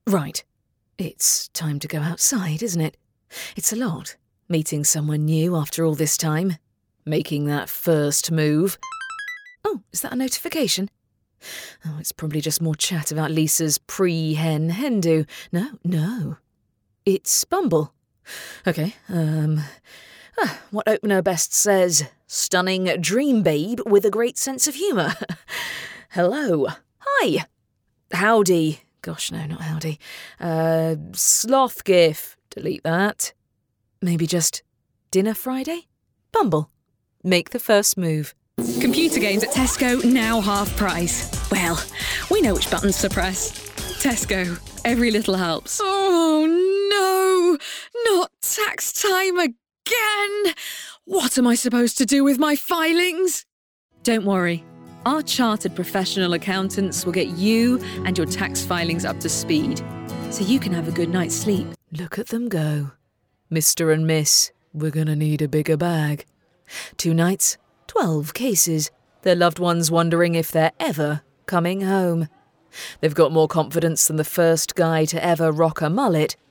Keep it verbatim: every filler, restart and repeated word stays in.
Right. It's time to go outside, isn't it? It's a lot, meeting someone new after all this time. Making that first move. Oh, is that a notification? Oh, it's probably just more chat about Lisa's pre-hen hen do. No, no. It's Bumble. Okay, um... Ah, what opener best says, stunning dream babe with a great sense of humour. Hello. Hi. Howdy. Gosh, no, not howdy. Uh, sloth gif. Delete that. Maybe just dinner Friday? Bumble. Make the first move. Computer games at Tesco, now half price. Well, we know which buttons to press. Tesco, every little helps. Oh no, not tax time again. Again! What am I supposed to do with my filings? Don't worry. Our chartered professional accountants will get you and your tax filings up to speed, so you can have a good night's sleep. Look at them go. Mister and Miss, we're gonna need a bigger bag. Two nights, twelve cases. Their loved ones wondering if they're ever coming home. They've got more confidence than the first guy to ever rock a mullet,